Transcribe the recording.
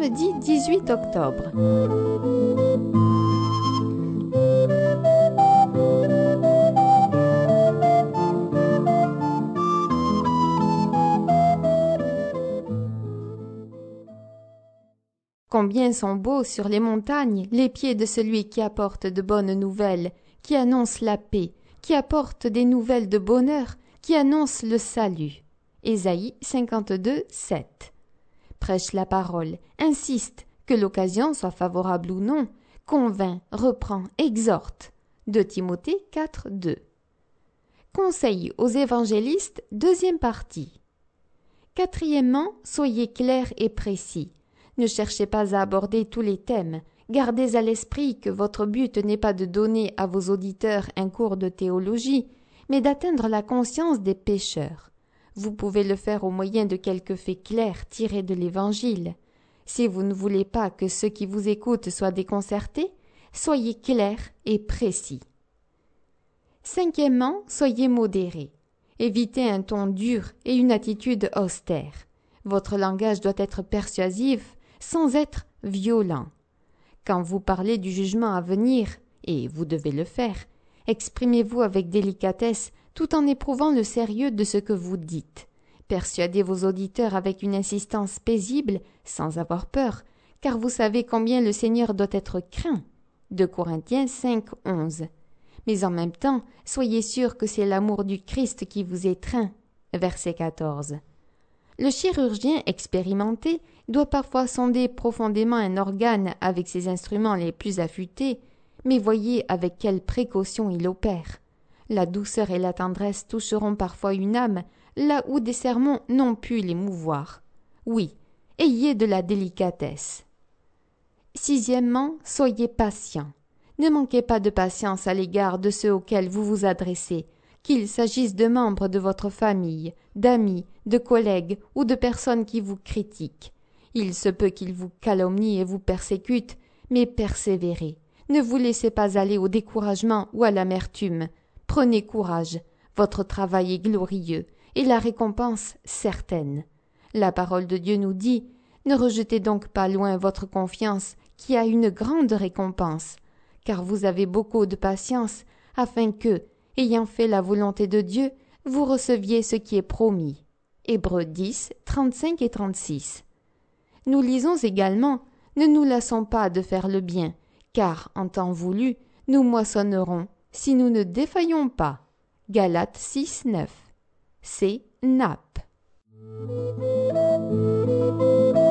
samedi 18 octobre. Combien sont beaux sur les montagnes les pieds de celui qui apporte de bonnes nouvelles, qui annonce la paix, qui apporte des nouvelles de bonheur, qui annonce le salut. Ésaïe 52, 7. Prêche la parole, insiste, que l'occasion soit favorable ou non, convainc, reprend, exhorte. 2 Timothée 4, 2. Conseil aux évangélistes, deuxième partie. Quatrièmement, soyez clairs et précis. Ne cherchez pas à aborder tous les thèmes. Gardez à l'esprit que votre but n'est pas de donner à vos auditeurs un cours de théologie, mais d'atteindre la conscience des pécheurs. Vous pouvez le faire au moyen de quelques faits clairs tirés de l'Évangile. Si vous ne voulez pas que ceux qui vous écoutent soient déconcertés, soyez clairs et précis. Cinquièmement, soyez modérés. Évitez un ton dur et une attitude austère. Votre langage doit être persuasif sans être violent. Quand vous parlez du jugement à venir, et vous devez le faire, exprimez-vous avec délicatesse tout en éprouvant le sérieux de ce que vous dites. Persuadez vos auditeurs avec une insistance paisible, sans avoir peur, car vous savez combien le Seigneur doit être craint. 2 Corinthiens 5, 11. Mais en même temps, soyez sûrs que c'est l'amour du Christ qui vous étreint. Verset 14. Le chirurgien expérimenté doit parfois sonder profondément un organe avec ses instruments les plus affûtés, mais voyez avec quelle précaution il opère. La douceur et la tendresse toucheront parfois une âme là où des sermons n'ont pu l'émouvoir. Oui, ayez de la délicatesse. Sixièmement, soyez patients. Ne manquez pas de patience à l'égard de ceux auxquels vous vous adressez, qu'il s'agisse de membres de votre famille, d'amis, de collègues ou de personnes qui vous critiquent. Il se peut qu'ils vous calomnient et vous persécutent, mais persévérez. Ne vous laissez pas aller au découragement ou à l'amertume. Prenez courage, votre travail est glorieux et la récompense certaine. La parole de Dieu nous dit « Ne rejetez donc pas loin votre confiance qui a une grande récompense, car vous avez beaucoup de patience, afin que, ayant fait la volonté de Dieu, vous receviez ce qui est promis. » Hébreux 10, 35 et 36. Nous lisons également « Ne nous lassons pas de faire le bien, car, en temps voulu, nous moissonnerons, si nous ne défaillons pas. » Galates 6, 9. C'est Naples.